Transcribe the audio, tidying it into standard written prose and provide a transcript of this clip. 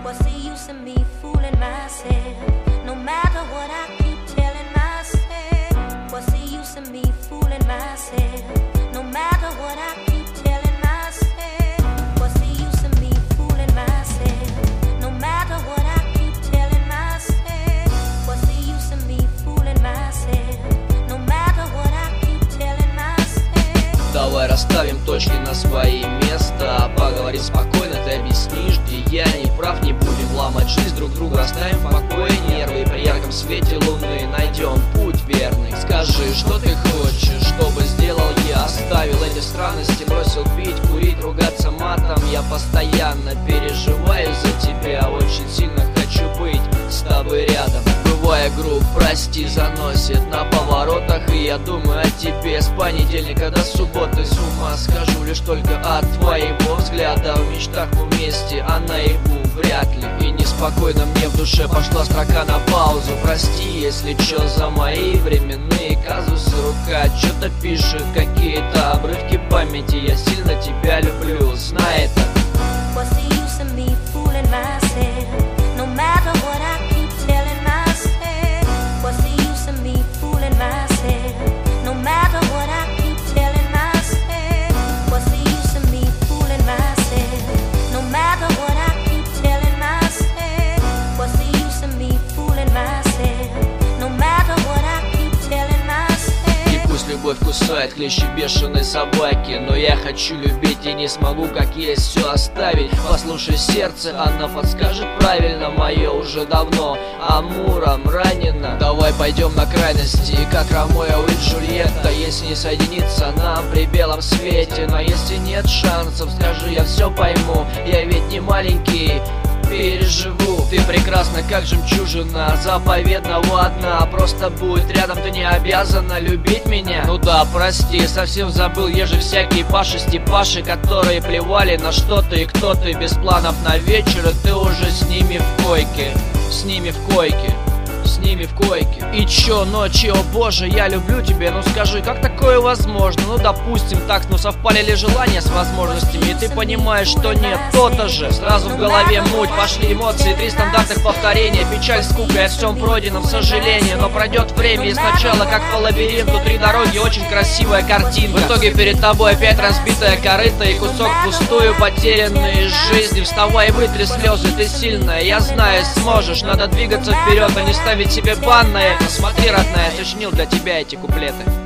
What's the use of me fooling myself? No matter what I keep telling myself. What's the use of me fooling myself? No matter what I keep telling myself. What's the use of me fooling myself? No matter what I keep telling myself. What's the use of me fooling myself? No matter what I keep telling myself. Давай расставим точки на свои места. Поговори спокойно, ты объяснишь, где я не прав. Не будем ломать жизнь друг друга, оставим в покое нервы. При ярком свете луны найдем путь верный. Скажи, что ты хочешь, чтобы сделал я. Оставил эти странности, бросил пить, курить, ругаться матом. Я постоянно переживаю за тебя, очень сильно хочу быть с тобой рядом. Бывая груб, прости, заносит на поворотах. И я думаю о тебе с понедельника до субботы. С ума схожу лишь только от твоего взгляда. В мечтах мы вместе, а наяву вряд ли. И неспокойно мне в душе пошла строка на паузу. Прости, если чё, за мои временные казусы. Рука что-то пишет, какие-то обрывки памяти. Я сильно тебя люблю, знай это. What's the use of me fooling myself? No matter what I keep telling myself. What's the use of me fooling myself? No matter what I keep telling myself. What's the use of me fooling myself? No matter what I keep telling myself. What's the use of me fooling myself? No matter what I keep telling myself. И пусть любовь кусает клещи бешеной собаки, но я хочу любить и не смогу как есть все оставить. Послушай сердце, оно подскажет правильно. Мое уже давно амуром ранено. Давай пойдем на крайности, как Ромео и Джульетта. Если не соединиться нам при белом свете. Но если нет шансов, скажи, я все пойму. Я ведь не маленький, переживу. Ты прекрасна, как жемчужина заповедного одна. Просто будь рядом, ты не обязана любить меня. Ну да, прости, совсем забыл, еже всякие паши-степаши, которые плевали на что ты и кто ты. Без планов на вечер, и ты уже с ними в койке. С ними в койке. С ними в койке. И чё ночи, о боже, я люблю тебя. Ну скажи, как такое возможно? Ну допустим так, но совпали ли желания с возможностями? И ты понимаешь, что нет, то-то же. Сразу в голове муть, пошли эмоции, 3 стандартных повторения. Печаль, скука и о всем пройденном сожаление. Но пройдет время, и сначала, как по лабиринту, 3 дороги, очень красивая картинка. В итоге перед тобой опять разбитая корыта и кусок пустую, потерянной жизни. Вставай и вытри слезы, ты сильная, я знаю, сможешь. Надо двигаться вперед, а не ставить себе бан на это. Смотри, родная, я сочинил для тебя эти куплеты.